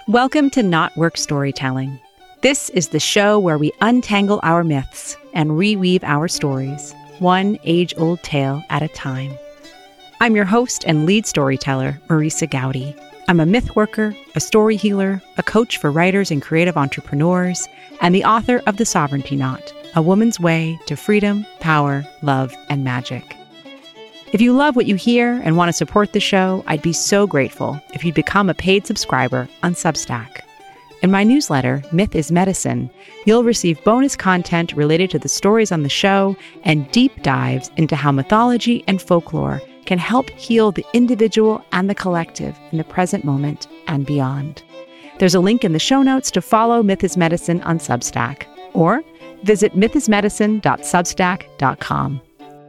Welcome to Not Work Storytelling. This is the show where we untangle our myths and reweave our stories, one age-old tale at a time. I'm your host and lead storyteller, Marisa Gowdy. I'm a myth worker, a story healer, a coach for writers and creative entrepreneurs, and the author of The Sovereignty Knot, A Woman's Way to Freedom, Power, Love, and Magic. If you love what you hear and want to support the show, I'd be so grateful if you'd become a paid subscriber on Substack. In my newsletter, Myth is Medicine, you'll receive bonus content related to the stories on the show and deep dives into how mythology and folklore can help heal the individual and the collective in the present moment and beyond. There's a link in the show notes to follow Myth is Medicine on Substack, or visit mythismedicine.substack.com.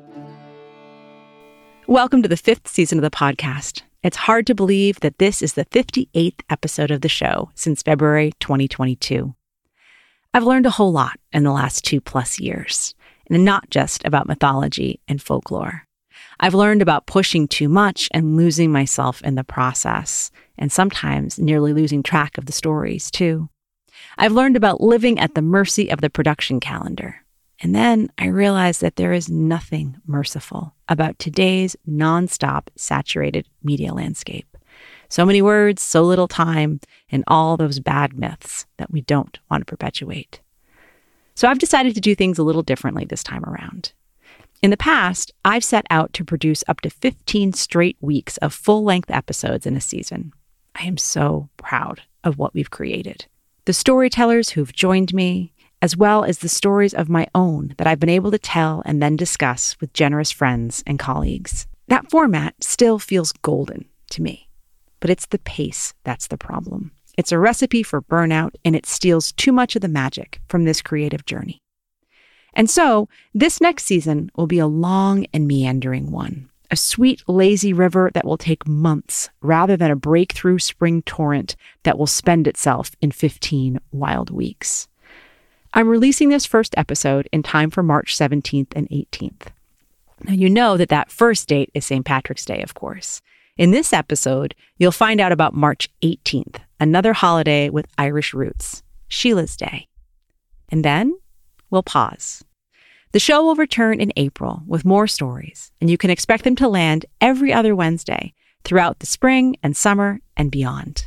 Welcome to the 5th season of the podcast. It's hard to believe that this is the 58th episode of the show since February 2022. I've learned a whole lot in the last 2+ years, and not just about mythology and folklore. I've learned about pushing too much and losing myself in the process, and sometimes nearly losing track of the stories too. I've learned about living at the mercy of the production calendar. And then I realized that there is nothing merciful about today's nonstop saturated media landscape. So many words, so little time, and all those bad myths that we don't want to perpetuate. So I've decided to do things a little differently this time around. In the past, I've set out to produce up to 15 straight weeks of full-length episodes in a season. I am so proud of what we've created. The storytellers who've joined me, as well as the stories of my own that I've been able to tell and then discuss with generous friends and colleagues. That format still feels golden to me, but it's the pace that's the problem. It's a recipe for burnout, and it steals too much of the magic from this creative journey. And so, this next season will be a long and meandering one, a sweet, lazy river that will take months rather than a breakthrough spring torrent that will spend itself in 15 wild weeks. I'm releasing this first episode in time for March 17th and 18th. Now, you know that first date is St. Patrick's Day, of course. In this episode, you'll find out about March 18th, another holiday with Irish roots, Sheila's Day. And then we'll pause. The show will return in April with more stories, and you can expect them to land every other Wednesday throughout the spring and summer and beyond.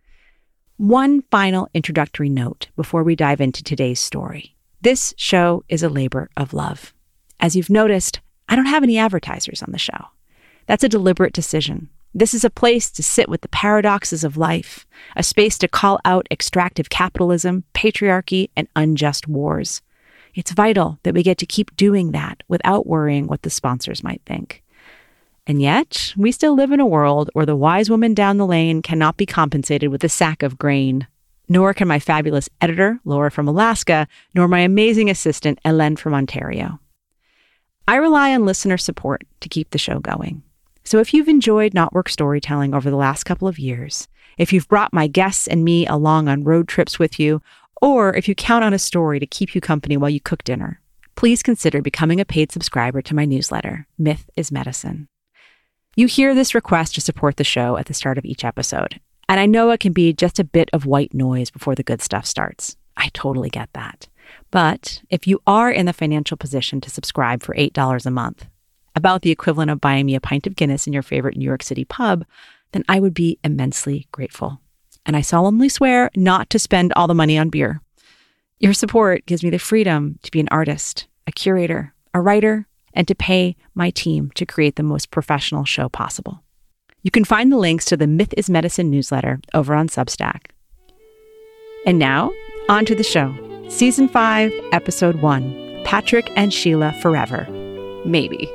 One final introductory note before we dive into today's story. This show is a labor of love. As you've noticed, I don't have any advertisers on the show. That's a deliberate decision. This is a place to sit with the paradoxes of life, a space to call out extractive capitalism, patriarchy, and unjust wars. It's vital that we get to keep doing that without worrying what the sponsors might think. And yet, we still live in a world where the wise woman down the lane cannot be compensated with a sack of grain. Nor can my fabulous editor, Laura from Alaska, nor my amazing assistant, Hélène from Ontario. I rely on listener support to keep the show going. So if you've enjoyed Not Work Storytelling over the last couple of years, if you've brought my guests and me along on road trips with you, or if you count on a story to keep you company while you cook dinner, please consider becoming a paid subscriber to my newsletter, Myth is Medicine. You hear this request to support the show at the start of each episode, and I know it can be just a bit of white noise before the good stuff starts. I totally get that. But if you are in the financial position to subscribe for $8 a month, about the equivalent of buying me a pint of Guinness in your favorite New York City pub, then I would be immensely grateful. And I solemnly swear not to spend all the money on beer. Your support gives me the freedom to be an artist, a curator, a writer, and to pay my team to create the most professional show possible. You can find the links to the Myth is Medicine newsletter over on Substack. And now, on to the show. Season 5, Episode 1, Patrick and Sheila Forever. Maybe.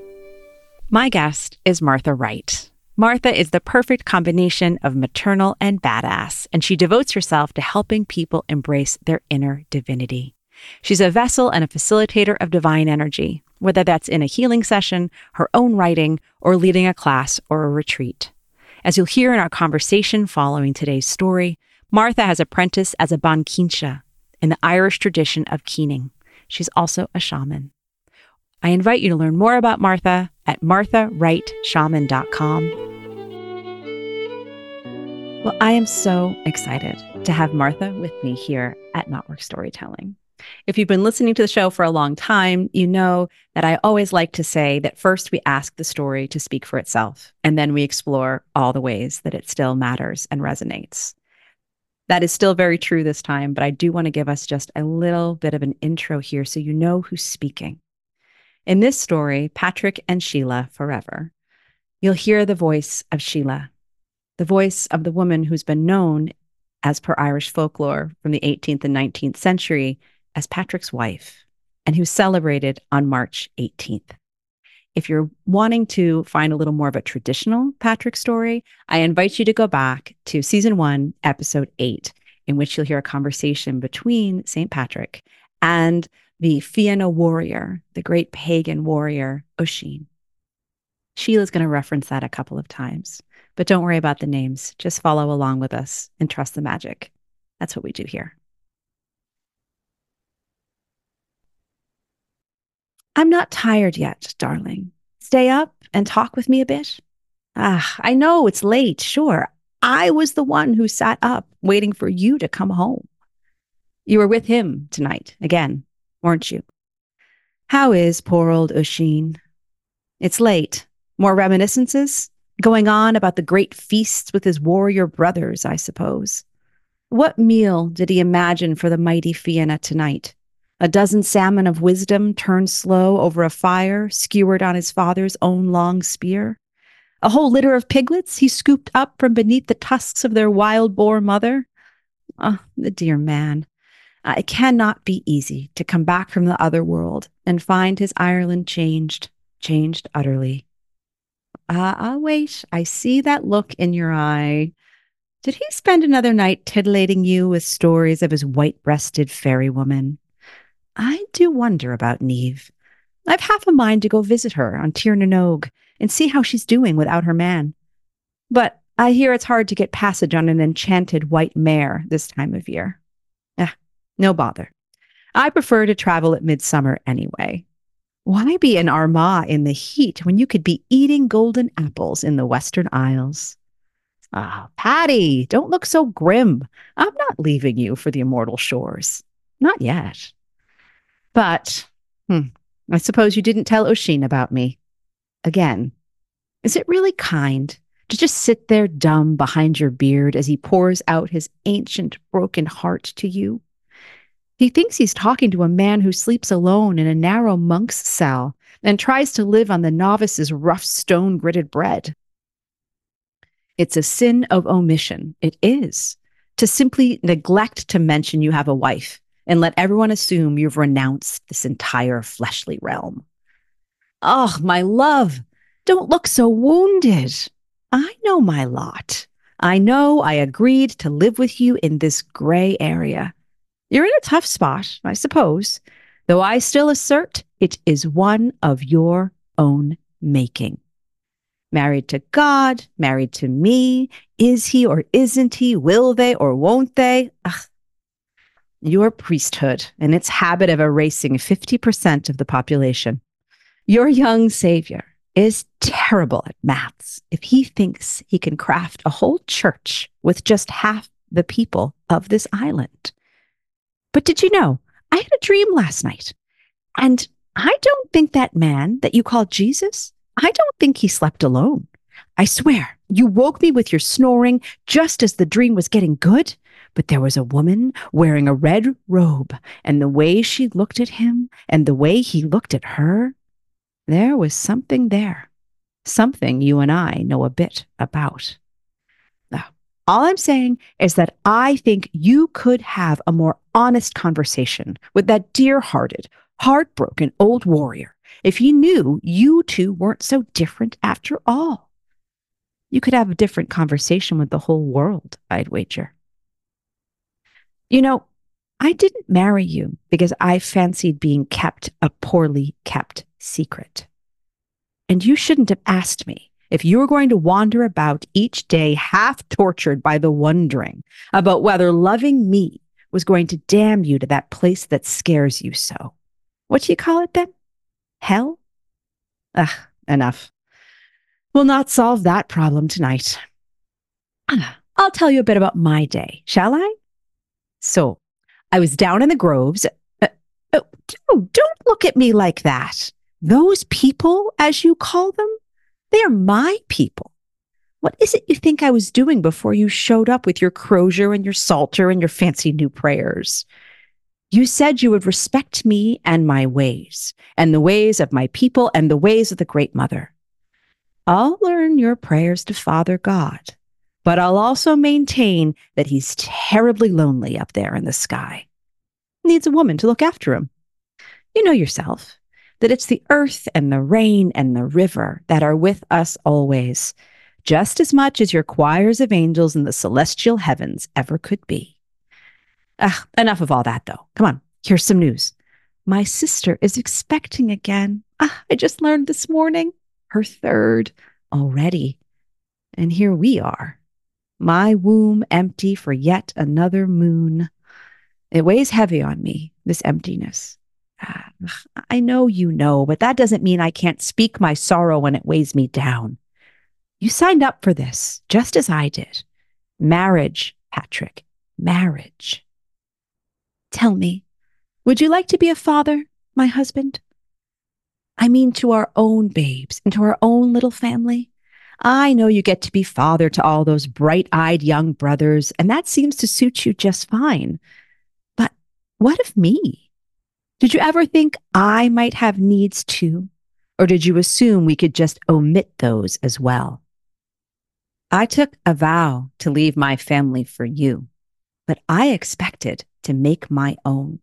My guest is Martha Wright. Martha is the perfect combination of maternal and badass, and she devotes herself to helping people embrace their inner divinity. She's a vessel and a facilitator of divine energy, whether that's in a healing session, her own writing, or leading a class or a retreat. As you'll hear in our conversation following today's story, Martha has apprenticed as a Bankincha in the Irish tradition of keening. She's also a shaman. I invite you to learn more about Martha at marthawrightshaman.com. Well, I am so excited to have Martha with me here at Knotwork Storytelling. If you've been listening to the show for a long time, you know that I always like to say that first we ask the story to speak for itself, and then we explore all the ways that it still matters and resonates. That is still very true this time, but I do want to give us just a little bit of an intro here so you know who's speaking. In this story, Patrick and Sheila Forever, you'll hear the voice of Sheila, the voice of the woman who's been known, as per Irish folklore from the 18th and 19th century, as Patrick's wife, and who's celebrated on March 18th. If you're wanting to find a little more of a traditional Patrick story, I invite you to go back to season 1, episode 8, in which you'll hear a conversation between St. Patrick and the Fianna warrior, the great pagan warrior, Oisin. Sheila's going to reference that a couple of times, but don't worry about the names. Just follow along with us and trust the magic. That's what we do here. I'm not tired yet, darling. Stay up and talk with me a bit. I know it's late, sure. I was the one who sat up waiting for you to come home. You were with him tonight, again, weren't you? How is poor old Oisin? It's late. More reminiscences? Going on about the great feasts with his warrior brothers, I suppose. What meal did he imagine for the mighty Fianna tonight? A dozen salmon of wisdom turned slow over a fire, skewered on his father's own long spear? A whole litter of piglets he scooped up from beneath the tusks of their wild boar mother? Oh, the dear man. It cannot be easy to come back from the other world and find his Ireland changed utterly. Wait, I see that look in your eye. Did he spend another night titillating you with stories of his white-breasted fairy woman? I do wonder about Niamh. I've half a mind to go visit her on Tir na nÓg and see how she's doing without her man. But I hear it's hard to get passage on an enchanted white mare this time of year. No bother. I prefer to travel at midsummer anyway. Why be in Armagh in the heat when you could be eating golden apples in the Western Isles? Patty, don't look so grim. I'm not leaving you for the immortal shores. Not yet. But, I suppose you didn't tell Oisin about me. Again, is it really kind to just sit there dumb behind your beard as he pours out his ancient broken heart to you? He thinks he's talking to a man who sleeps alone in a narrow monk's cell and tries to live on the novice's rough stone-gritted bread. It's a sin of omission. It is. To simply neglect to mention you have a wife and let everyone assume you've renounced this entire fleshly realm. Oh, my love, don't look so wounded. I know my lot. I know I agreed to live with you in this gray area. You're in a tough spot, I suppose, though I still assert it is one of your own making. Married to God, married to me, is he or isn't he, will they or won't they? Your priesthood and its habit of erasing 50% of the population. Your young savior is terrible at maths if he thinks he can craft a whole church with just half the people of this island. But did you know, I had a dream last night, and I don't think that man that you call Jesus, I don't think he slept alone. I swear, you woke me with your snoring just as the dream was getting good, but there was a woman wearing a red robe, and the way she looked at him and the way he looked at her, there was something there, something you and I know a bit about. All I'm saying is that I think you could have a more honest conversation with that dear-hearted, heartbroken old warrior if he knew you two weren't so different after all. You could have a different conversation with the whole world, I'd wager. You know, I didn't marry you because I fancied being kept a poorly kept secret. And you shouldn't have asked me if you were going to wander about each day half tortured by the wondering about whether loving me was going to damn you to that place that scares you so. What do you call it then? Hell? Enough. We'll not solve that problem tonight. I'll tell you a bit about my day, shall I? So, I was down in the groves. Don't look at me like that. Those people, as you call them, they are my people. What is it you think I was doing before you showed up with your crozier and your psalter and your fancy new prayers? You said you would respect me and my ways, and the ways of my people and the ways of the Great Mother. I'll learn your prayers to Father God, but I'll also maintain that he's terribly lonely up there in the sky. Needs a woman to look after him. You know yourself that it's the earth and the rain and the river that are with us always, just as much as your choirs of angels in the celestial heavens ever could be. Enough of all that, though. Come on, here's some news. My sister is expecting again. I just learned this morning. Her third already. And here we are. My womb empty for yet another moon. It weighs heavy on me, this emptiness. I know you know, but that doesn't mean I can't speak my sorrow when it weighs me down. You signed up for this, just as I did. Marriage, Patrick, marriage. Tell me, would you like to be a father, my husband? I mean to our own babes and to our own little family. I know you get to be father to all those bright-eyed young brothers, and that seems to suit you just fine. But what of me? Did you ever think I might have needs too? Or did you assume we could just omit those as well? I took a vow to leave my family for you, but I expected to make my own.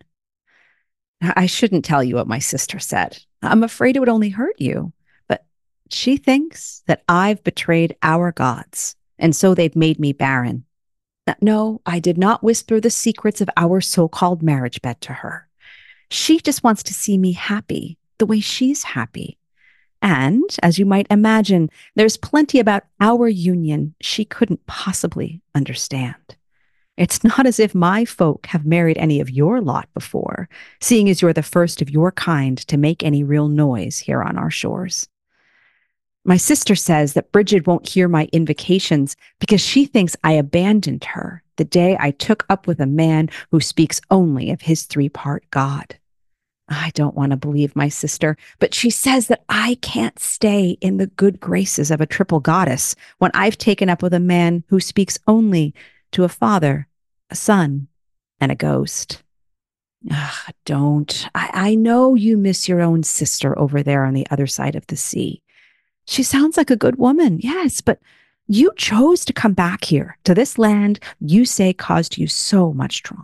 I shouldn't tell you what my sister said. I'm afraid it would only hurt you, but she thinks that I've betrayed our gods, and so they've made me barren. No, I did not whisper the secrets of our so-called marriage bed to her. She just wants to see me happy, the way she's happy. And, as you might imagine, there's plenty about our union she couldn't possibly understand. It's not as if my folk have married any of your lot before, seeing as you're the first of your kind to make any real noise here on our shores. My sister says that Bridget won't hear my invocations because she thinks I abandoned her the day I took up with a man who speaks only of his three-part God. I don't want to believe my sister, but she says that I can't stay in the good graces of a triple goddess when I've taken up with a man who speaks only to a father, a son, and a ghost. Don't. I know you miss your own sister over there on the other side of the sea. She sounds like a good woman, yes, but you chose to come back here to this land you say caused you so much trauma.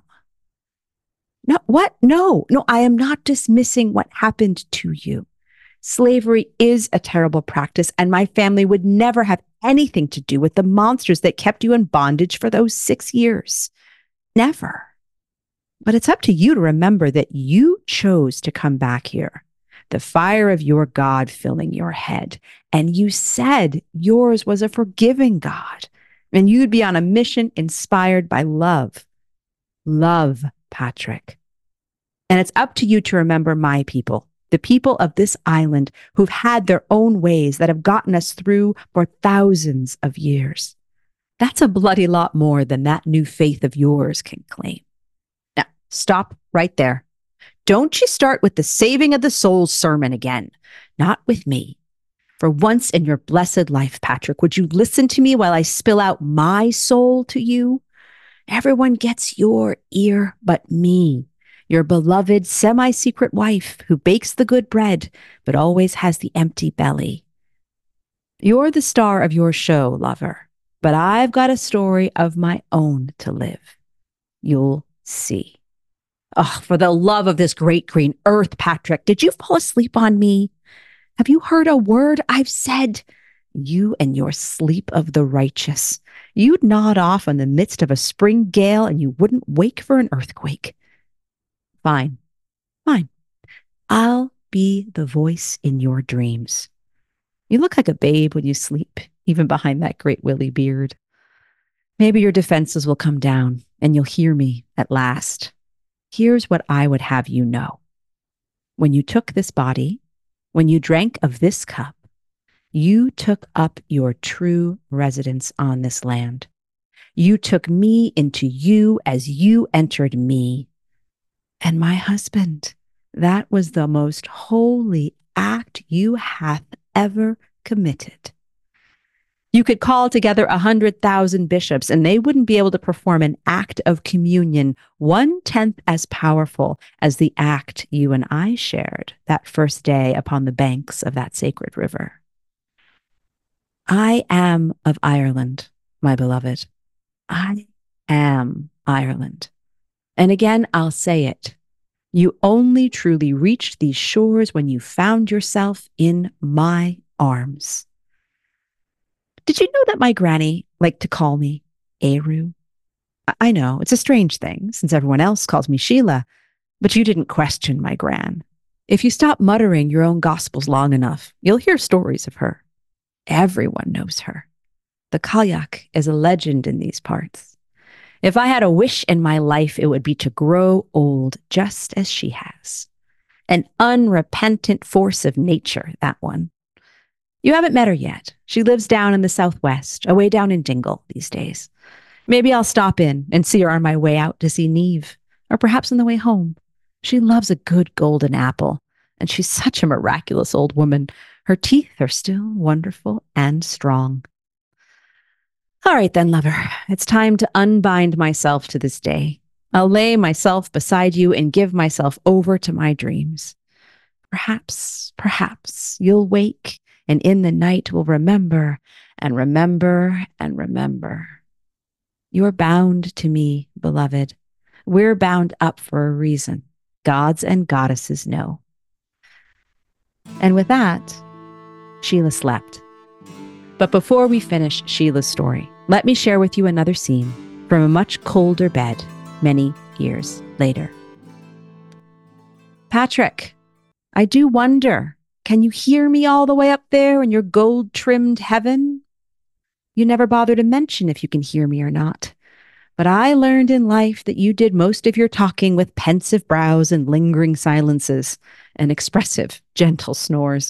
No, what? No, I am not dismissing what happened to you. Slavery is a terrible practice, and my family would never have anything to do with the monsters that kept you in bondage for those 6 years. Never. But it's up to you to remember that you chose to come back here, the fire of your God filling your head. And you said yours was a forgiving God, and you'd be on a mission inspired by love. Love, Patrick. And it's up to you to remember my people, the people of this island who've had their own ways that have gotten us through for thousands of years. That's a bloody lot more than that new faith of yours can claim. Now, stop right there. Don't you start with the saving of the soul sermon again. Not with me. For once in your blessed life, Patrick, would you listen to me while I spill out my soul to you? Everyone gets your ear but me, your beloved semi-secret wife who bakes the good bread but always has the empty belly. You're the star of your show, lover, but I've got a story of my own to live. You'll see. Oh, for the love of this great green earth, Patrick, did you fall asleep on me? Have you heard a word I've said? You and your sleep of the righteous. You'd nod off in the midst of a spring gale and you wouldn't wake for an earthquake. Fine. I'll be the voice in your dreams. You look like a babe when you sleep, even behind that great willy beard. Maybe your defenses will come down and you'll hear me at last. Here's what I would have you know. When you took this body, when you drank of this cup, you took up your true residence on this land. You took me into you as you entered me. And my husband, that was the most holy act you hath ever committed. You could call together 100,000 bishops, and they wouldn't be able to perform an act of communion 1/10 as powerful as the act you and I shared that first day upon the banks of that sacred river. I am of Ireland, my beloved. I am Ireland. And again, I'll say it. You only truly reached these shores when you found yourself in my arms. Did you know that my granny liked to call me Eru? I know, it's a strange thing since everyone else calls me Sheila, but you didn't question my gran. If you stop muttering your own gospels long enough, you'll hear stories of her. Everyone knows her. The Cailleach is a legend in these parts. If I had a wish in my life, it would be to grow old just as she has. An unrepentant force of nature, that one. You haven't met her yet. She lives down in the southwest, away down in Dingle these days. Maybe I'll stop in and see her on my way out to see Neve, or perhaps on the way home. She loves a good golden apple, and she's such a miraculous old woman. Her teeth are still wonderful and strong. All right then, lover, it's time to unbind myself to this day. I'll lay myself beside you and give myself over to my dreams. Perhaps you'll wake and in the night will remember and remember and remember. You're bound to me, beloved. We're bound up for a reason. Gods and goddesses know. And with that, Sheila slept. But before we finish Sheila's story, let me share with you another scene from a much colder bed many years later. Patrick, I do wonder, can you hear me all the way up there in your gold-trimmed heaven? You never bother to mention if you can hear me or not. But I learned in life that you did most of your talking with pensive brows and lingering silences and expressive, gentle snores.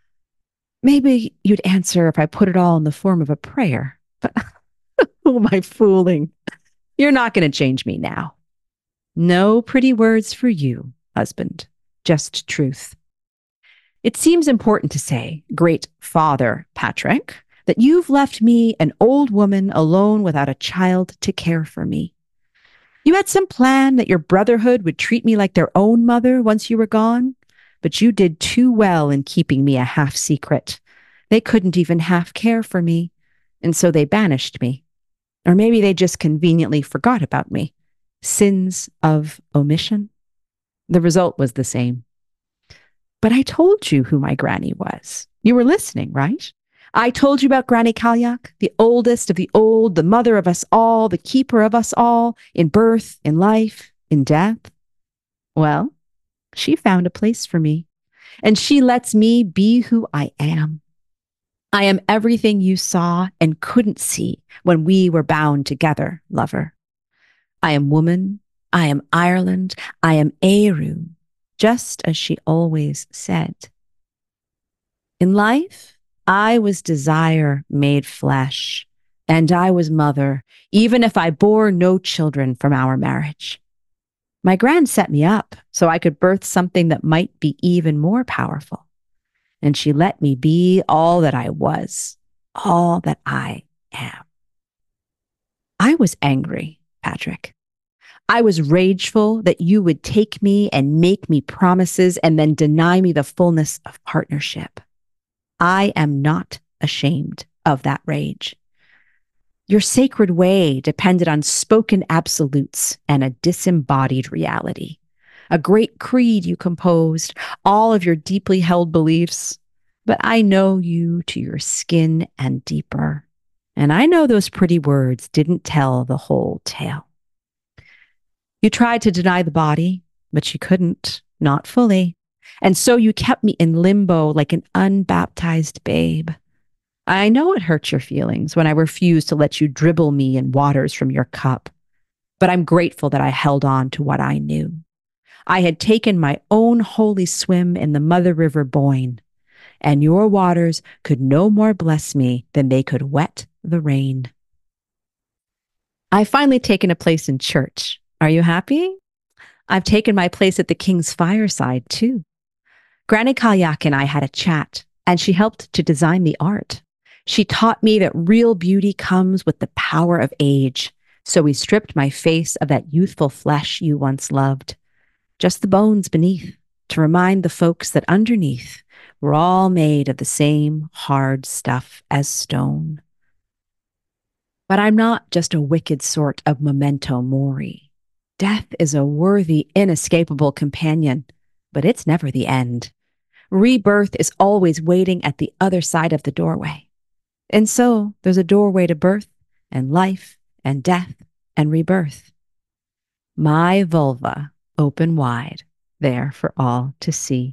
Maybe you'd answer if I put it all in the form of a prayer. But who am I fooling? You're not going to change me now. No pretty words for you, husband. Just truth. It seems important to say, great Father Patrick, that you've left me an old woman alone without a child to care for me. You had some plan that your brotherhood would treat me like their own mother once you were gone, but you did too well in keeping me a half secret. They couldn't even half care for me, and so they banished me. Or maybe they just conveniently forgot about me. Sins of omission. The result was the same. But I told you who my granny was. You were listening, right? I told you about Granny Cailleach, the oldest of the old, the mother of us all, the keeper of us all, in birth, in life, in death. Well, she found a place for me, and she lets me be who I am. I am everything you saw and couldn't see when we were bound together, lover. I am woman, I am Ireland, I am Eru, just as she always said. In life, I was desire made flesh, and I was mother, even if I bore no children from our marriage. My gran set me up so I could birth something that might be even more powerful. And she let me be all that I was, all that I am. I was angry, Patrick. I was rageful that you would take me and make me promises and then deny me the fullness of partnership. I am not ashamed of that rage. Your sacred way depended on spoken absolutes and a disembodied reality. A great creed you composed, all of your deeply held beliefs. But I know you to your skin and deeper. And I know those pretty words didn't tell the whole tale. You tried to deny the body, but you couldn't, not fully. And so you kept me in limbo like an unbaptized babe. I know it hurt your feelings when I refused to let you dribble me in waters from your cup. But I'm grateful that I held on to what I knew. I had taken my own holy swim in the Mother River Boyne, and your waters could no more bless me than they could wet the rain. I've finally taken a place in church. Are you happy? I've taken my place at the king's fireside, too. Granny Kalyak and I had a chat, and she helped to design the art. She taught me that real beauty comes with the power of age, so we stripped my face of that youthful flesh you once loved, just the bones beneath, to remind the folks that underneath we're all made of the same hard stuff as stone. But I'm not just a wicked sort of memento mori. Death is a worthy, inescapable companion, but it's never the end. Rebirth is always waiting at the other side of the doorway. And so there's a doorway to birth and life and death and rebirth. My vulva open wide, there for all to see.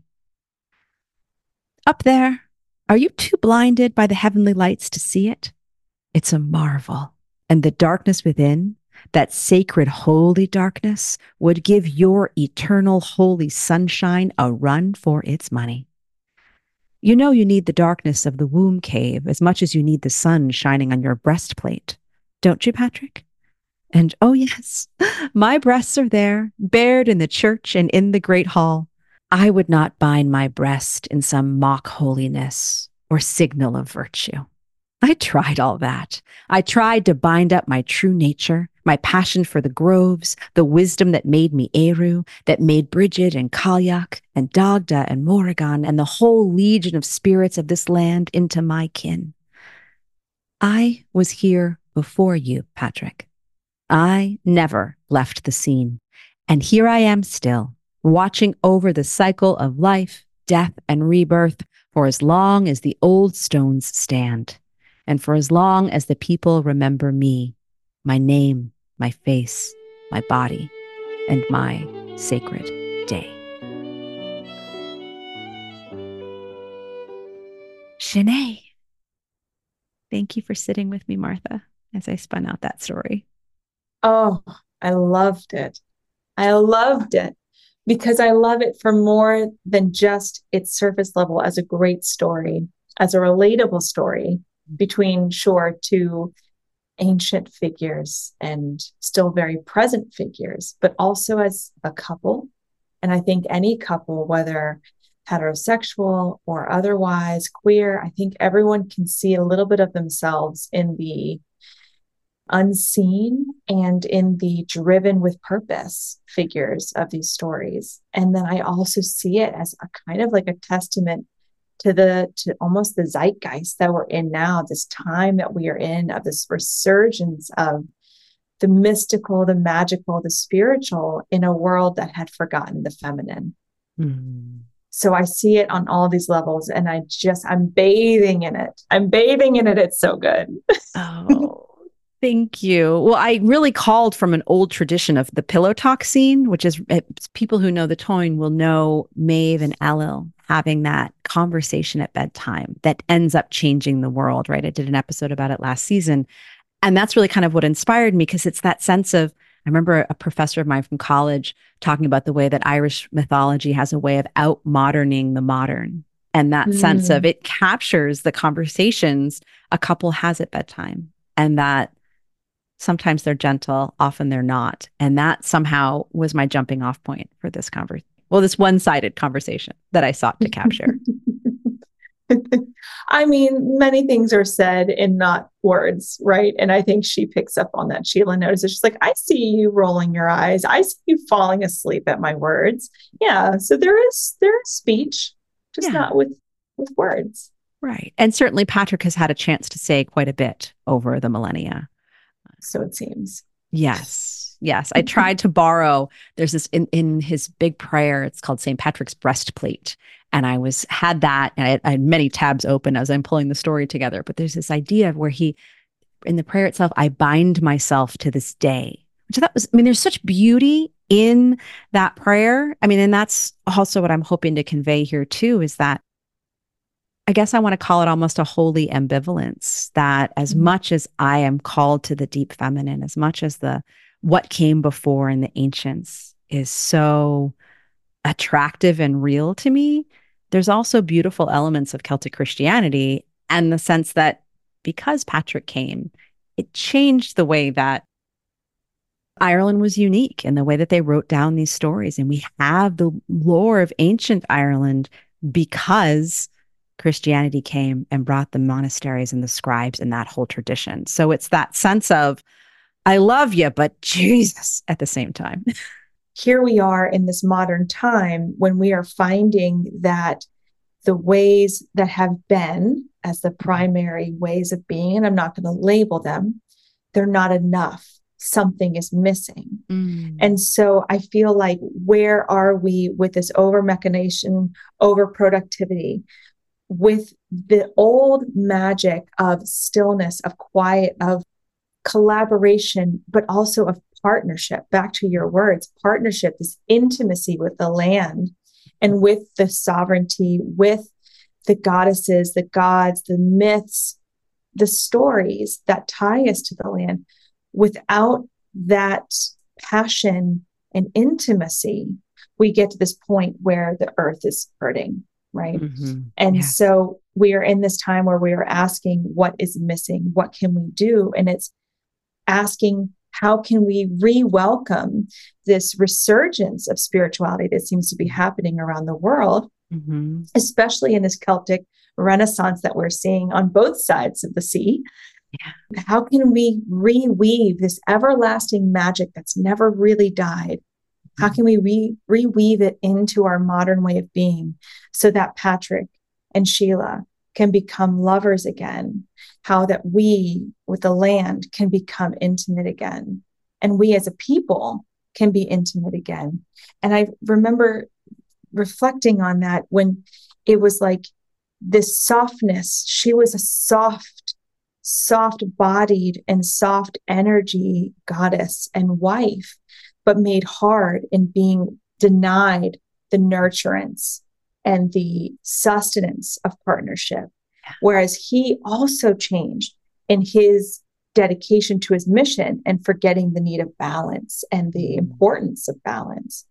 Up there, are you too blinded by the heavenly lights to see it? It's a marvel, and the darkness within, that sacred holy darkness, would give your eternal holy sunshine a run for its money. You know you need the darkness of the womb cave as much as you need the sun shining on your breastplate, don't you, Patrick? And oh yes, my breasts are there, bared in the church and in the great hall. I would not bind my breast in some mock holiness or signal of virtue. I tried all that. I tried to bind up my true nature, my passion for the groves, the wisdom that made me Eru, that made Bridget and Kalyak and Dagda and Morrigan and the whole legion of spirits of this land into my kin. I was here before you, Patrick. I never left the scene. And here I am still, watching over the cycle of life, death, and rebirth for as long as the old stones stand, and for as long as the people remember me, my name, my face, my body, and my sacred day. Shanae, thank you for sitting with me, Martha, as I spun out that story. Oh, I loved it. I loved it because I love it for more than just its surface level as a great story, as a relatable story between, sure, two ancient figures and still very present figures, but also as a couple. And I think any couple, whether heterosexual or otherwise queer, I think everyone can see a little bit of themselves in the unseen and in the driven with purpose figures of these stories. And then I also see it as a kind of like a testament to almost the zeitgeist that we're in now, this time that we are in, of this resurgence of the mystical, the magical, the spiritual in a world that had forgotten the feminine. Mm. So I see it on all these levels, and I'm bathing in it. I'm bathing in it. It's so good. Oh, thank you. Well, I really called from an old tradition of the pillow talk scene, which is people who know the Toyne will know Maeve and Elil having that conversation at bedtime that ends up changing the world, right? I did an episode about it last season. And that's really kind of what inspired me, because it's that sense of, I remember a professor of mine from college talking about the way that Irish mythology has a way of out-moderning the modern. And that sense of it captures the conversations a couple has at bedtime, and that sometimes they're gentle, often they're not. And that somehow was my jumping off point for this this one-sided conversation that I sought to capture. I mean, many things are said in not words, right? And I think she picks up on that. Sheila notices, she's like, I see you rolling your eyes. I see you falling asleep at my words. Yeah. So there is speech, just not with words. Right. And certainly Patrick has had a chance to say quite a bit over the millennia. So it seems. Yes. Yes. I tried to borrow, there's this in his big prayer, it's called St. Patrick's Breastplate. And I had that, and I had many tabs open as I'm pulling the story together. But there's this idea of where in the prayer itself, I bind myself to this day, which I thought was, there's such beauty in that prayer. And that's also what I'm hoping to convey here too, is that I guess I want to call it almost a holy ambivalence, that as much as I am called to the deep feminine, as much as what came before in the ancients is so attractive and real to me, there's also beautiful elements of Celtic Christianity, and the sense that because Patrick came, it changed the way that Ireland was unique in the way that they wrote down these stories. And we have the lore of ancient Ireland because Christianity came and brought the monasteries and the scribes and that whole tradition. So it's that sense of, I love you, but Jesus at the same time. Here we are in this modern time when we are finding that the ways that have been as the primary ways of being, and I'm not going to label them, they're not enough. Something is missing. And so I feel like, where are we with this over mechanization, over productivity, with the old magic of stillness, of quiet, of collaboration, but also of partnership? Back to your words, partnership, this intimacy with the land and with the sovereignty, with the goddesses, the gods, the myths, the stories that tie us to the land. Without that passion and intimacy, we get to this point where the earth is hurting, right? And Yes. so we are in this time where we are asking, what is missing? What can we do? And it's asking, how can we re-welcome this resurgence of spirituality that seems to be happening around the world, especially in this Celtic Renaissance that we're seeing on both sides of the sea? Yeah. How can we reweave this everlasting magic that's never really died? How can we reweave it into our modern way of being so that Patrick and Sheila can become lovers again? How that we, with the land, can become intimate again. And we as a people can be intimate again. And I remember reflecting on that when it was like this softness. She was a soft-bodied and soft energy goddess and wife, but made hard in being denied the nurturance and the sustenance of partnership. Whereas he also changed in his dedication to his mission and forgetting the need of balance and the importance of balance.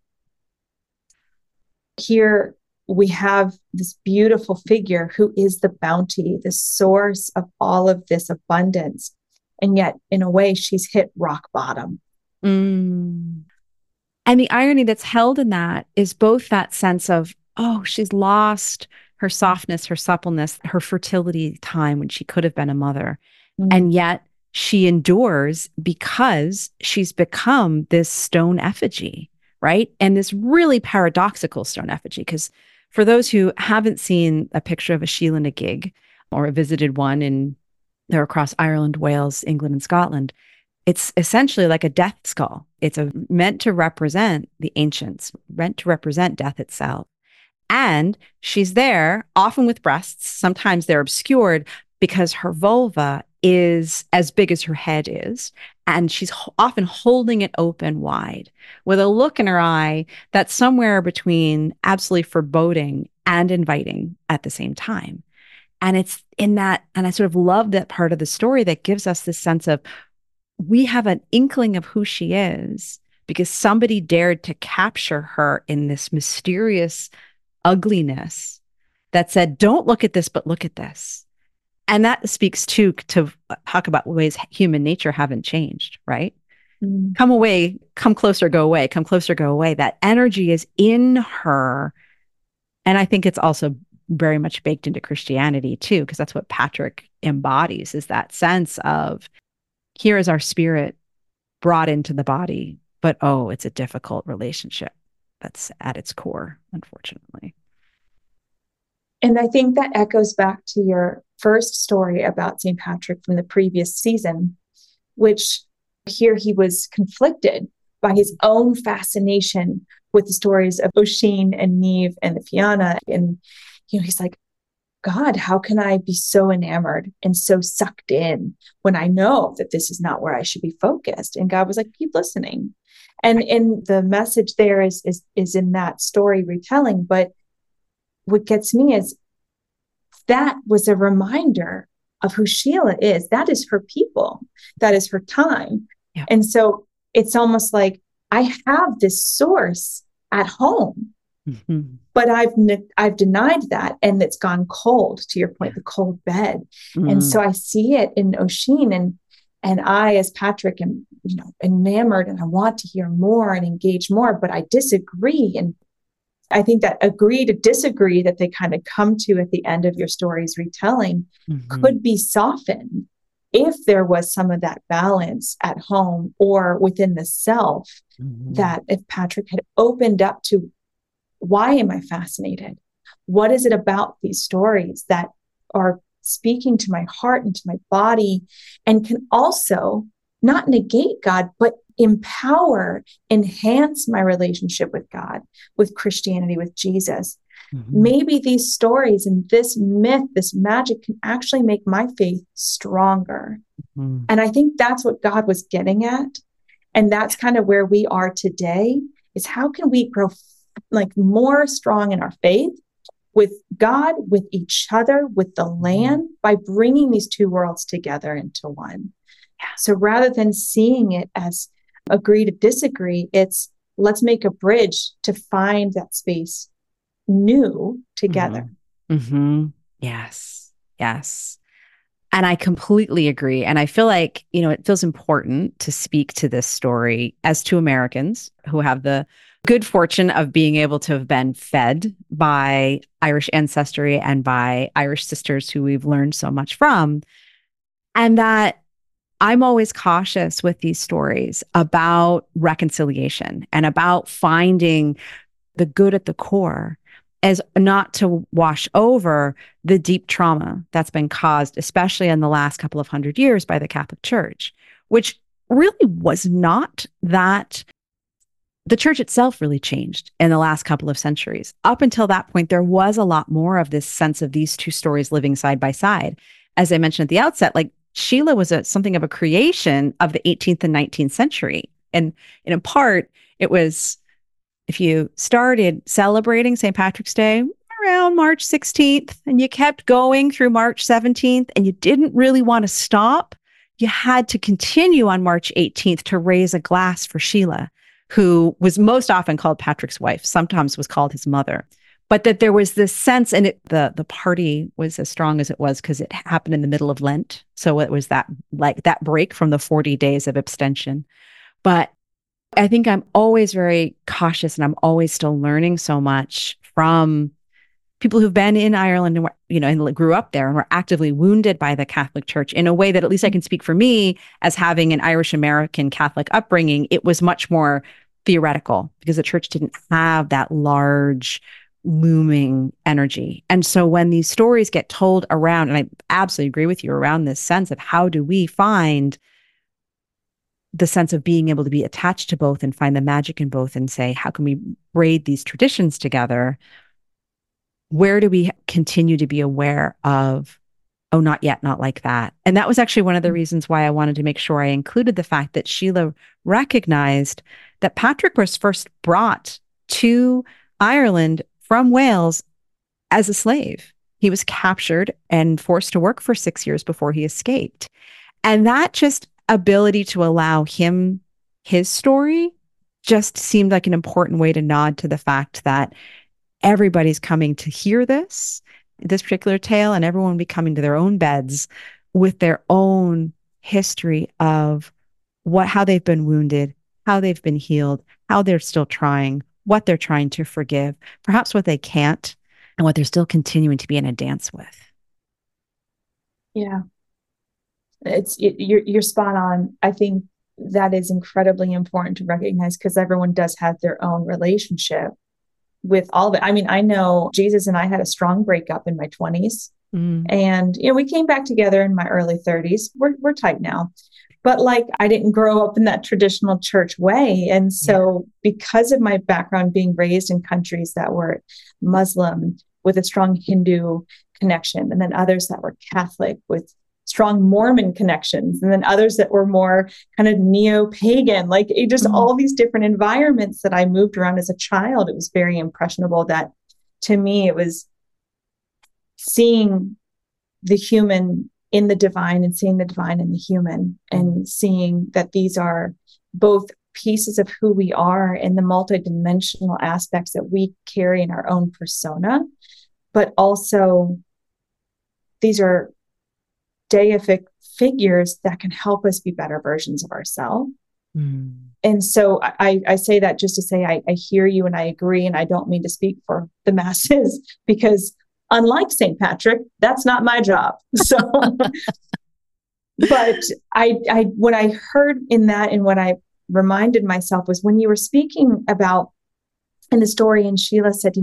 Here we have this beautiful figure who is the bounty, the source of all of this abundance. And yet, in a way, she's hit rock bottom. And the irony that's held in that is both that sense of, oh, she's lost her softness, her suppleness, her fertility time when she could have been a mother. And yet she endures because she's become this stone effigy, right? And this really paradoxical stone effigy, because for those who haven't seen a picture of a Sheila na gig or visited one they're across Ireland, Wales, England, and Scotland, it's essentially like a death skull. It's meant to represent the ancients, meant to represent death itself. And she's there, often with breasts. Sometimes they're obscured because her vulva is as big as her head is. And she's often holding it open wide with a look in her eye that's somewhere between absolutely foreboding and inviting at the same time. And it's in that, and I sort of love that part of the story that gives us this sense of, we have an inkling of who she is because somebody dared to capture her in this mysterious ugliness that said, don't look at this, but look at this. And that speaks to talk about ways human nature haven't changed, right? Come away, come closer, go away, come closer, go away. That energy is in her. And I think it's also very much baked into Christianity too, because that's what Patrick embodies, is that sense of, here is our spirit brought into the body, but oh, it's a difficult relationship that's at its core, unfortunately. And I think that echoes back to your first story about St. Patrick from the previous season, which here he was conflicted by his own fascination with the stories of Oisin and Niamh and the Fianna. And, he's like, God, how can I be so enamored and so sucked in when I know that this is not where I should be focused? And God was like, keep listening. And the message there is in that story retelling. But what gets me is that was a reminder of who Sheila is. That is her people. That is her time. Yeah. And so it's almost like, I have this source at home, but I've denied that, and it's gone cold, to your point, the cold bed. And so I see it in Oisin, And I, as Patrick, am, enamored and I want to hear more and engage more, but I disagree. And I think that agree to disagree that they kind of come to at the end of your story's retelling could be softened if there was some of that balance at home or within the self, that if Patrick had opened up to, why am I fascinated? What is it about these stories that are speaking to my heart and to my body, and can also not negate God, but empower, enhance my relationship with God, with Christianity, with Jesus. Maybe these stories and this myth, this magic can actually make my faith stronger. And I think that's what God was getting at. And that's kind of where we are today, is how can we grow like more strong in our faith with God, with each other, with the land, by bringing these two worlds together into one. So rather than seeing it as agree to disagree, it's let's make a bridge to find that space new together. Yes. Yes. And I completely agree. And I feel like, it feels important to speak to this story as two Americans who have the good fortune of being able to have been fed by Irish ancestry and by Irish sisters who we've learned so much from. And that I'm always cautious with these stories about reconciliation and about finding the good at the core, as not to wash over the deep trauma that's been caused, especially in the last couple of 100 years, by the Catholic Church, which really was not that. The church itself really changed in the last couple of centuries. Up until that point, there was a lot more of this sense of these two stories living side by side. As I mentioned at the outset, like Sheila was something of a creation of the 18th and 19th century. And in part, it was, if you started celebrating St. Patrick's Day around March 16th, and you kept going through March 17th, and you didn't really want to stop, you had to continue on March 18th to raise a glass for Sheila, who was most often called Patrick's wife, sometimes was called his mother. But that there was this sense, and the party was as strong as it was because it happened in the middle of Lent. So it was that break from the 40 days of abstention. But I think I'm always very cautious, and I'm always still learning so much from people who've been in Ireland and, and grew up there and were actively wounded by the Catholic Church in a way that, at least I can speak for me, as having an Irish American Catholic upbringing, it was much more theoretical because the church didn't have that large looming energy. And so when these stories get told around, and I absolutely agree with you around this sense of how do we find the sense of being able to be attached to both and find the magic in both and say, how can we braid these traditions together? Where do we continue to be aware of, oh, not yet, not like that? And that was actually one of the reasons why I wanted to make sure I included the fact that Sheila recognized that Patrick was first brought to Ireland from Wales as a slave. He was captured and forced to work for 6 years before he escaped. And that just ability to allow him his story just seemed like an important way to nod to the fact that everybody's coming to hear this particular tale, and everyone will be coming to their own beds with their own history of how they've been wounded, how they've been healed, how they're still trying, what they're trying to forgive, perhaps what they can't, and what they're still continuing to be in a dance with. Yeah. You're spot on. I think that is incredibly important to recognize, because everyone does have their own relationship with all of it. I mean, I know Jesus and I had a strong breakup in my 20s, and we came back together in my early 30s. We're tight now, but I didn't grow up in that traditional church way, and so because of my background being raised in countries that were Muslim with a strong Hindu connection, and then others that were Catholic with strong Mormon connections, and then others that were more kind of neo-pagan, all these different environments that I moved around as a child. It was very impressionable that, to me, it was seeing the human in the divine and seeing the divine in the human, and seeing that these are both pieces of who we are and the multidimensional aspects that we carry in our own persona, but also these are deific figures that can help us be better versions of ourselves. Mm. And so I say that just to say I hear you and I agree, and I don't mean to speak for the masses because unlike St. Patrick, that's not my job. So, but I when I heard in that and what I reminded myself was when you were speaking about in the story, and Sheila said,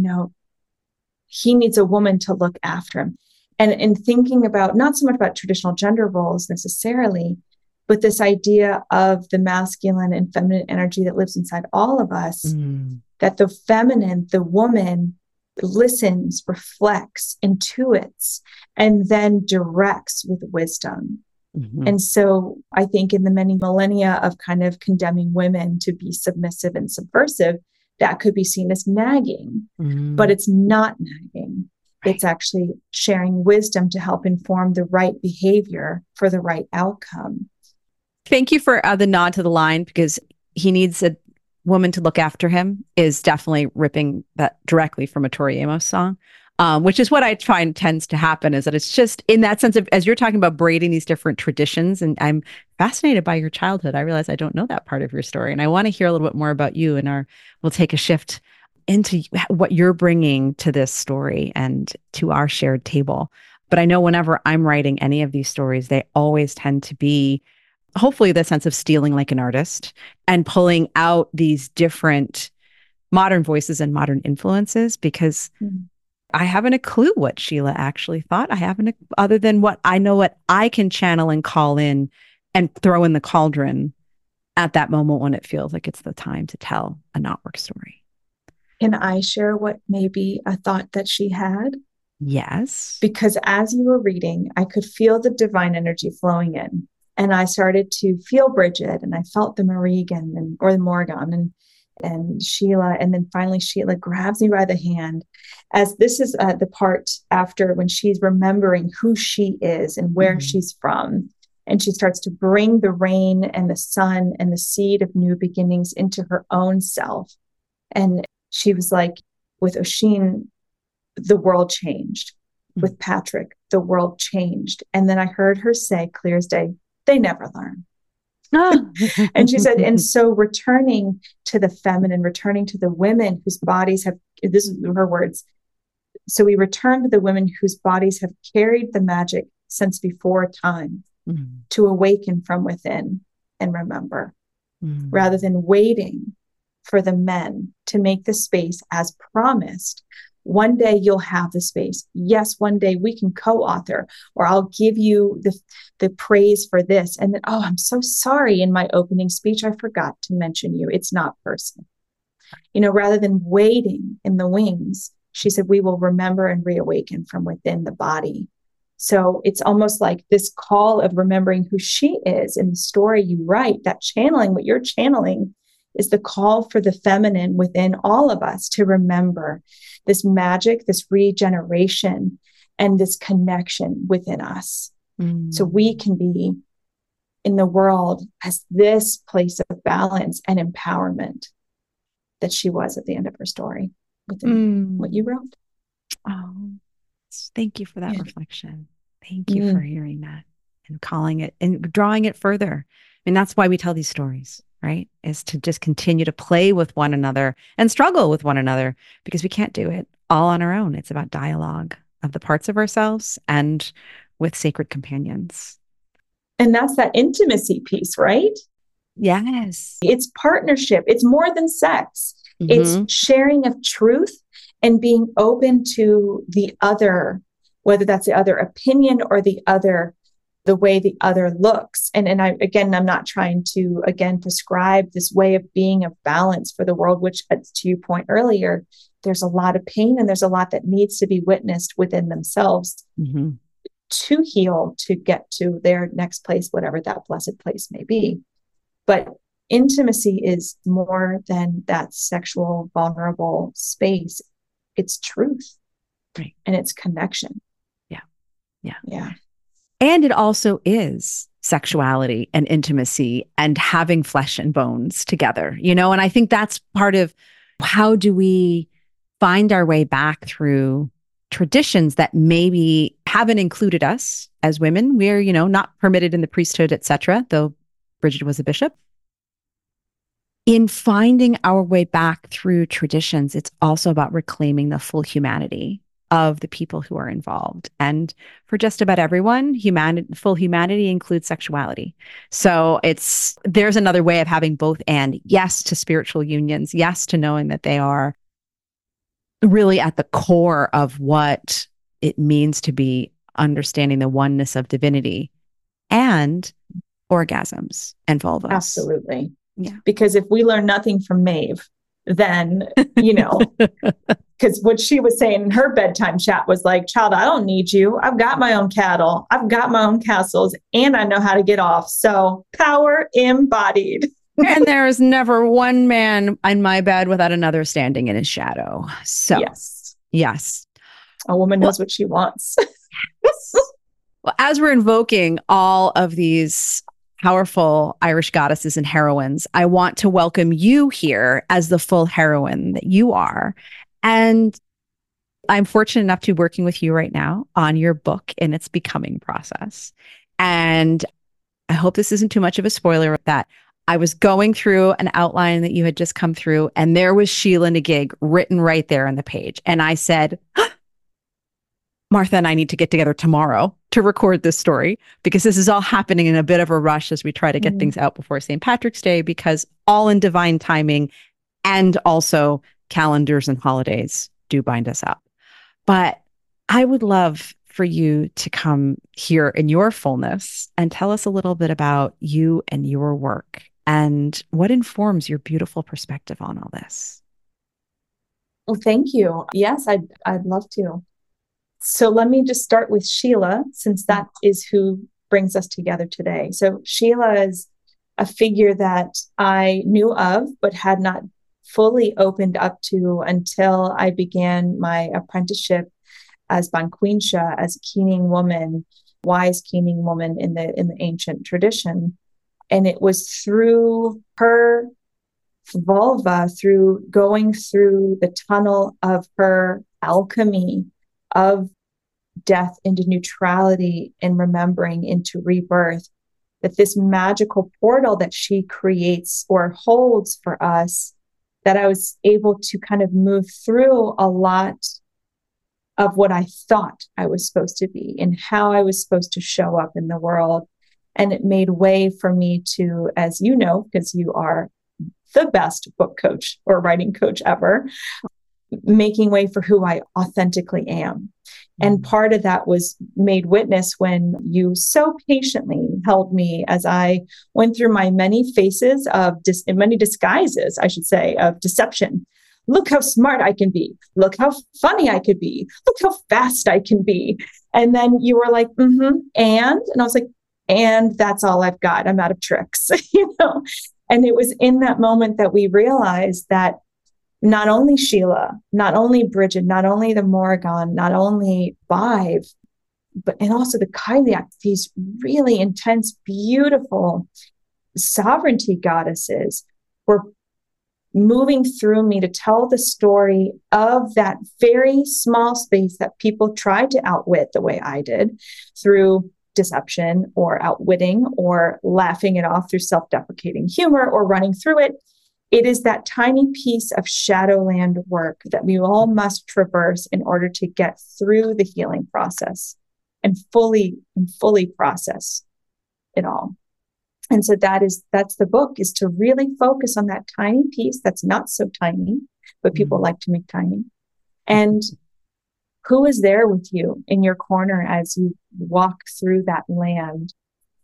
he needs a woman to look after him. And thinking about not so much about traditional gender roles necessarily, but this idea of the masculine and feminine energy that lives inside all of us, that the feminine, the woman, listens, reflects, intuits, and then directs with wisdom. Mm-hmm. And so I think in the many millennia of kind of condemning women to be submissive and subversive, that could be seen as nagging, but it's not nagging. Right. It's actually sharing wisdom to help inform the right behavior for the right outcome. Thank you for the nod to the line, because he needs a woman to look after him is definitely ripping that directly from a Tori Amos song, which is what I find tends to happen, is that it's just in that sense of, as you're talking about braiding these different traditions, and I'm fascinated by your childhood. I realize I don't know that part of your story, and I want to hear a little bit more about you, and we'll take a shift into what you're bringing to this story and to our shared table. But I know whenever I'm writing any of these stories, they always tend to be hopefully the sense of stealing like an artist and pulling out these different modern voices and modern influences, because I haven't a clue what Sheila actually thought. I haven't, other than what I know, what I can channel and call in and throw in the cauldron at that moment when it feels like it's the time to tell a not work story. Can I share what maybe a thought that she had? Yes. Because as you were reading, I could feel the divine energy flowing in. And I started to feel Bridget, and I felt the Morrigan or the Morgan and Sheila. And then finally Sheila grabs me by the hand, as this is the part after when she's remembering who she is and where she's from. And she starts to bring the rain and the sun and the seed of new beginnings into her own self. And she was like, with Oisin, the world changed. With Patrick, the world changed. And then I heard her say, clear as day, they never learn. And she said, and so returning to the feminine, returning to the women whose bodies have, this is her words. So we return to the women whose bodies have carried the magic since before time to awaken from within and remember, rather than waiting for the men to make the space as promised. One day you'll have the space. Yes, one day we can co-author, or I'll give you the praise for this. And then, oh, I'm so sorry. In my opening speech, I forgot to mention you. It's not personal. Rather than waiting in the wings, she said, we will remember and reawaken from within the body. So it's almost like this call of remembering who she is in the story you write, that channeling, what you're channeling, is the call for the feminine within all of us to remember this magic, this regeneration, and this connection within us. So we can be in the world as this place of balance and empowerment that she was at the end of her story within what you wrote. Oh, thank you for that reflection. Thank you for hearing that and calling it and drawing it further. That's why we tell these stories, right? Is to just continue to play with one another and struggle with one another, because we can't do it all on our own. It's about dialogue of the parts of ourselves and with sacred companions. And that's that intimacy piece, right? Yes. It's partnership. It's more than sex. It's sharing of truth and being open to the other, whether that's the other opinion or the way the other looks. And I'm not trying to, prescribe this way of being of balance for the world, which, to your point earlier, there's a lot of pain and there's a lot that needs to be witnessed within themselves to heal, to get to their next place, whatever that blessed place may be. But intimacy is more than that sexual, vulnerable space. It's truth. Right. And it's connection. Yeah. And it also is sexuality and intimacy and having flesh and bones together, and I think that's part of how do we find our way back through traditions that maybe haven't included us as women. We're, not permitted in the priesthood, etc., though Bridget was a bishop. In finding our way back through traditions, it's also about reclaiming the full humanity of the people who are involved. And for just about everyone, full humanity includes sexuality. So there's another way of having both and. Yes to spiritual unions. Yes to knowing that they are really at the core of what it means to be understanding the oneness of divinity, and orgasms and vulvas. Absolutely. Yeah. Because if we learn nothing from Maeve, then, because what she was saying in her bedtime chat was like, child, I don't need you. I've got my own cattle. I've got my own castles, and I know how to get off. So power embodied. And there is never one man in my bed without another standing in his shadow. So yes. A woman knows what she wants. Well, as we're invoking all of these powerful Irish goddesses and heroines, I want to welcome you here as the full heroine that you are. And I'm fortunate enough to be working with you right now on your book in its becoming process. And I hope this isn't too much of a spoiler, that I was going through an outline that you had just come through, and there was Sheila Nagig written right there on the page. And I said, Martha and I need to get together tomorrow to record this story, because this is all happening in a bit of a rush as we try to get things out before St. Patrick's Day, because all in divine timing, and also calendars and holidays do bind us up. But I would love for you to come here in your fullness and tell us a little bit about you and your work and what informs your beautiful perspective on all this. Well, thank you. Yes, I'd love to. So let me just start with Sheila, since that is who brings us together today. So Sheila is a figure that I knew of, but had not fully opened up to until I began my apprenticeship as Banquincha, as a keening woman, wise keening woman in the ancient tradition. And it was through her vulva, through going through the tunnel of her alchemy of death into neutrality and remembering into rebirth, that this magical portal that she creates or holds for us, that I was able to kind of move through a lot of what I thought I was supposed to be and how I was supposed to show up in the world. And it made way for me to, as you know, because you are the best book coach or writing coach ever, making way for who I authentically am. And part of that was made witness when you so patiently held me as I went through my many phases of many disguises, I should say, of deception. Look how smart I can be. Look how funny I could be. Look how fast I can be. And then you were like, and I was like, and that's all I've got. I'm out of tricks, And it was in that moment that we realized that not only Sheila, not only Bridget, not only the Morrigan, not only Vive, and also the Kyliak, these really intense, beautiful sovereignty goddesses were moving through me to tell the story of that very small space that people tried to outwit the way I did, through deception or outwitting or laughing it off through self-deprecating humor or running through it. It is that tiny piece of shadowland work that we all must traverse in order to get through the healing process and fully process it all. And so that's the book, is to really focus on that tiny piece that's not so tiny, but people like to make tiny. And who is there with you in your corner as you walk through that land?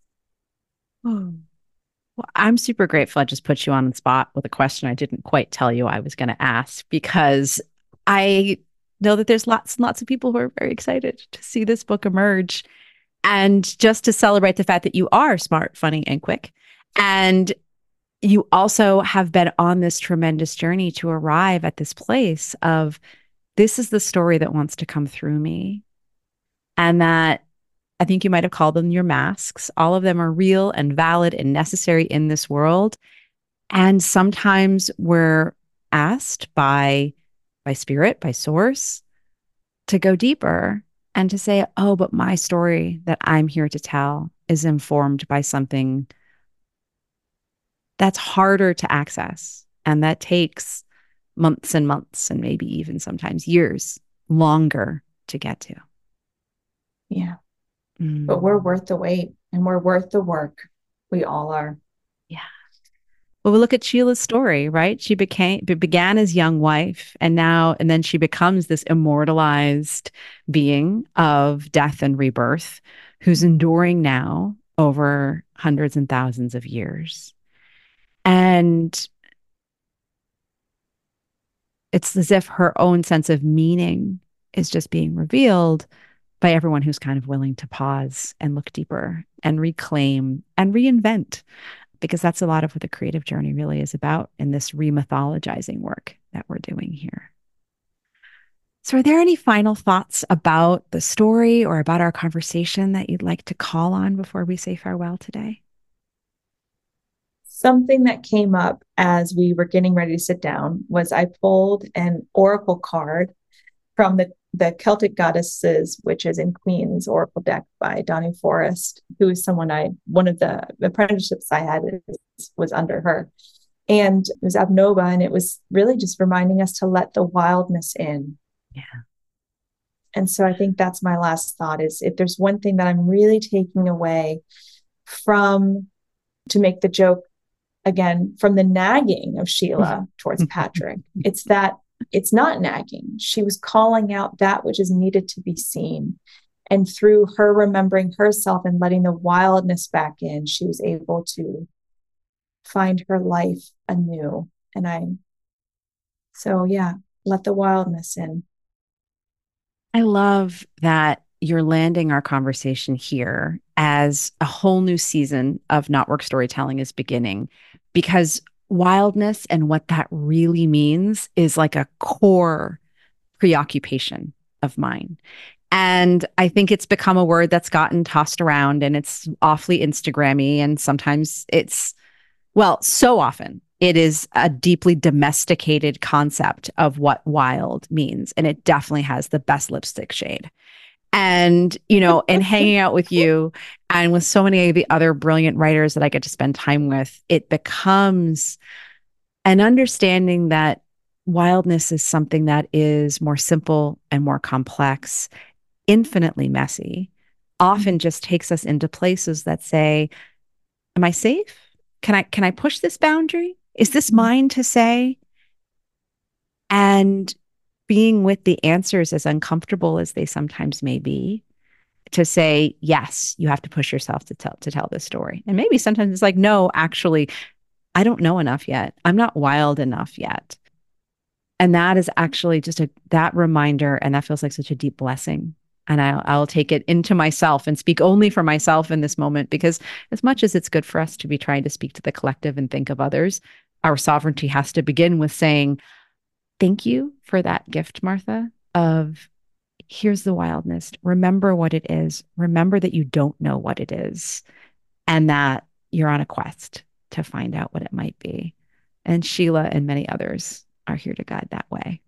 Well, I'm super grateful I just put you on the spot with a question I didn't quite tell you I was going to ask, because I know that there's lots and lots of people who are very excited to see this book emerge, and just to celebrate the fact that you are smart, funny, and quick. And you also have been on this tremendous journey to arrive at this place of, this is the story that wants to come through me. And that, I think you might have called them your masks. All of them are real and valid and necessary in this world. And sometimes we're asked by spirit, by source, to go deeper and to say, oh, but my story that I'm here to tell is informed by something that's harder to access and that takes months and months and maybe even sometimes years longer to get to. Yeah. But we're worth the wait and we're worth the work. We all are. Yeah. Well, we look at Sheila's story, right? She began as young wife and then she becomes this immortalized being of death and rebirth who's enduring now over hundreds and thousands of years. And it's as if her own sense of meaning is just being revealed by everyone who's kind of willing to pause and look deeper and reclaim and reinvent, because that's a lot of what the creative journey really is about in this remythologizing work that we're doing here. So are there any final thoughts about the story or about our conversation that you'd like to call on before we say farewell today? Something that came up as we were getting ready to sit down was I pulled an oracle card from the Celtic Goddesses, Witches and Queens Oracle deck by Donnie Forrest, who is one of the apprenticeships I had was under her. And it was Abnoba, and it was really just reminding us to let the wildness in. Yeah. And so I think that's my last thought is if there's one thing that I'm really taking away from, to make the joke again, from the nagging of Sheila towards Patrick, it's that it's not nagging. She was calling out that which is needed to be seen. And through her remembering herself and letting the wildness back in, she was able to find her life anew. So yeah, let the wildness in. I love that you're landing our conversation here as a whole new season of Not Work Storytelling is beginning, because wildness and what that really means is like a core preoccupation of mine. And I think it's become a word that's gotten tossed around and it's awfully Instagrammy. And sometimes so often it is a deeply domesticated concept of what wild means. And it definitely has the best lipstick shade. And, and hanging out with you and with so many of the other brilliant writers that I get to spend time with, it becomes an understanding that wildness is something that is more simple and more complex, infinitely messy, often just takes us into places that say, am I safe? Can I push this boundary? Is this mine to say? And being with the answers, as uncomfortable as they sometimes may be, to say, yes, you have to push yourself to tell this story. And maybe sometimes it's like, no, actually, I don't know enough yet. I'm not wild enough yet. And that is actually just that reminder. And that feels like such a deep blessing. And I'll take it into myself and speak only for myself in this moment, because as much as it's good for us to be trying to speak to the collective and think of others, our sovereignty has to begin with saying, thank you for that gift, Martha, of here's the wildness. Remember what it is. Remember that you don't know what it is and that you're on a quest to find out what it might be. And Sheila and many others are here to guide that way.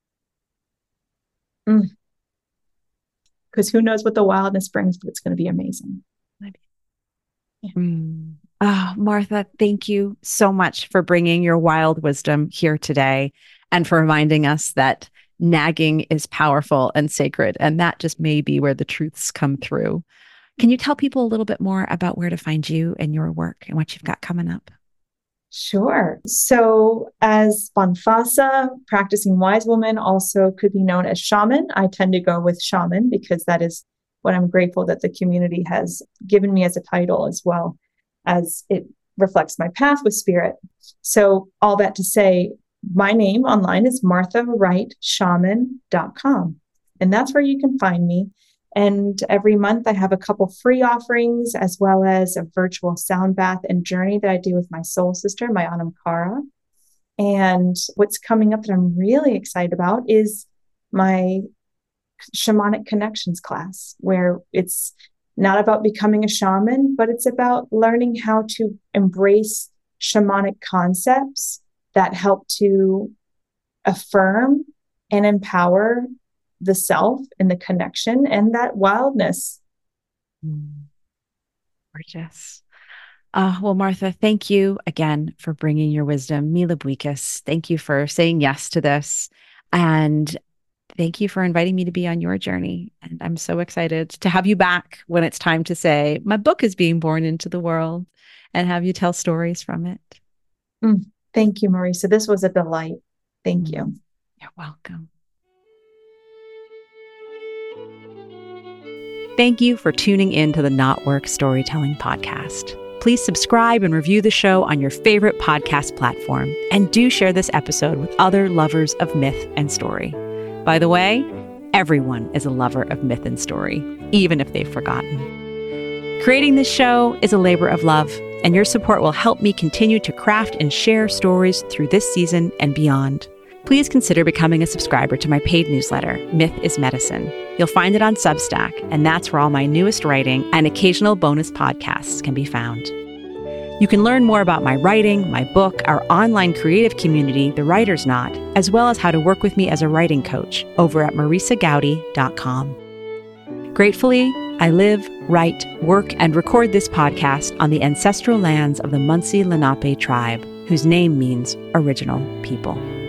Because who knows what the wildness brings, but it's going to be amazing. Yeah. Oh, Martha, thank you so much for bringing your wild wisdom here today and for reminding us that nagging is powerful and sacred. And that just may be where the truths come through. Can you tell people a little bit more about where to find you and your work and what you've got coming up? Sure. So as Bonfasa, practicing wise woman, also could be known as shaman. I tend to go with shaman because that is what I'm grateful that the community has given me as a title, as well as it reflects my path with spirit. So all that to say, my name online is marthawrightshaman.com. And that's where you can find me. And every month I have a couple free offerings, as well as a virtual sound bath and journey that I do with my soul sister, my Anam Cara. And what's coming up that I'm really excited about is my shamanic connections class, where it's not about becoming a shaman, but it's about learning how to embrace shamanic concepts that help to affirm and empower the self and the connection and that wildness. Gorgeous. Well, Martha, thank you again for bringing your wisdom. Mila Buikas, thank you for saying yes to this. And thank you for inviting me to be on your journey. And I'm so excited to have you back when it's time to say, my book is being born into the world, and have you tell stories from it. Thank you, Marisa. This was a delight. Thank you. You're welcome. Thank you for tuning in to the Not Work Storytelling Podcast. Please subscribe and review the show on your favorite podcast platform, and do share this episode with other lovers of myth and story. By the way, everyone is a lover of myth and story, even if they've forgotten. Creating this show is a labor of love, and your support will help me continue to craft and share stories through this season and beyond. Please consider becoming a subscriber to my paid newsletter, Myth is Medicine. You'll find it on Substack, and that's where all my newest writing and occasional bonus podcasts can be found. You can learn more about my writing, my book, our online creative community, The Writer's Knot, as well as how to work with me as a writing coach over at marisagowdy.com. Gratefully, I live, write, work, and record this podcast on the ancestral lands of the Munsee Lenape tribe, whose name means original people.